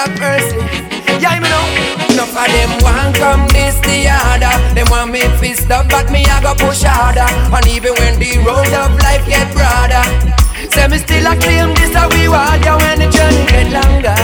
have mercy. Yeah, me know. Enough of them want come this the other. Them want me fist up, but me I go push harder. And even when the road of life get broader, say me still a claim this a we want. Yeah, when the journey get longer,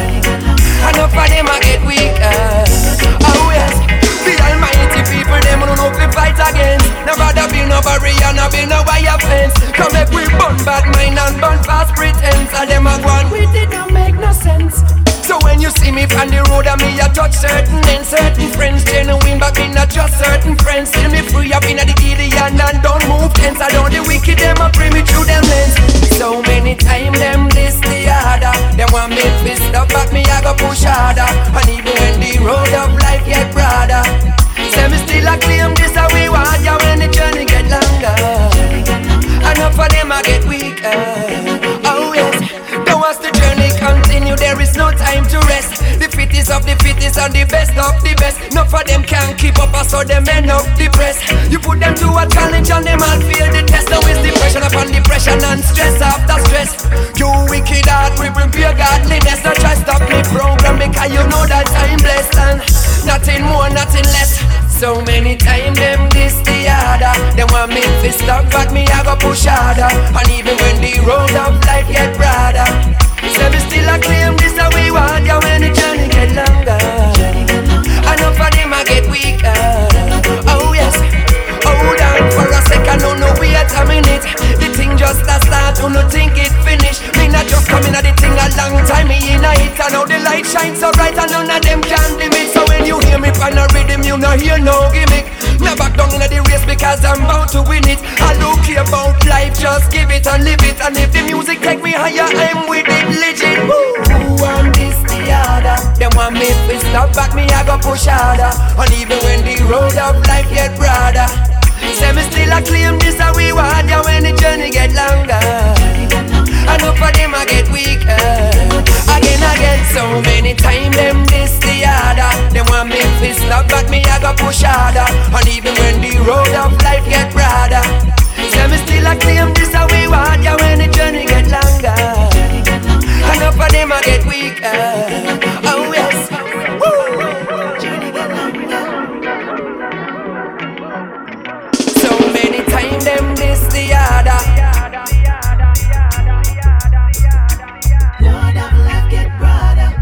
enough of them a get weaker. Oh yes, the almighty people them don't know if we fight against. Never be no barrier, no be no wire fence. Come make we burn bad mind and burn fast pretense. And them a go on with it don't make no sense. So when you see me on the road and me a touch certain and certain friends genuine, but me not just certain friends. Still me free up in the Gideon and don't move tense. I don't the wicked them a bring me through them lens. So many time them this the other. Them want me fist up but me I go push harder. And even when the road of life get broader, say me still a claim this a we want. Yeah, when the journey get longer, enough of them a get weaker. Oh yes, don't watch the journey continue, there is no time to rest. The fittest of the fittest and the best of the best. None of them can keep up, so them end up depressed. You put them to a challenge and them all feel the test. Now is depression upon depression and stress after stress. You wicked heart, we bring pure godliness. Don't try stop me program because you know that I'm blessed. And nothing more, nothing less. So many times them this the other. Them want me to stop but me I go push harder. And even when the road of life get broader, say me still a claim this a we want. Yeah, when the journey get longer, enough of them a get weaker. Oh yes, hold on for a second, no wait a minute. The thing just a start, you no think it finish. Me not just coming at the thing a long time, me in a hit. And now the light shines so bright and none of them can limit. So when you hear me pan a rhythm, you no hear no gimmick. Me back down in the race because I'm bound to win it. I don't care about life, just give it and live it. And if the music take me higher, I'm with it legit. Who want this the other? Them want me to stop but me I go push harder. And even when the road of life get broader, say me still a claim this a we want. Yeah, when the journey get longer, enough of them a get weaker. Again, so many times them this the other. Them want me to stop but me I go push harder. And even when the road of life get broader, say me still a claim this a we want. Yeah, when the journey get longer, enough of them a get weaker. Oh yes, journey get longer. So many times them this the other. Lord of life get broader.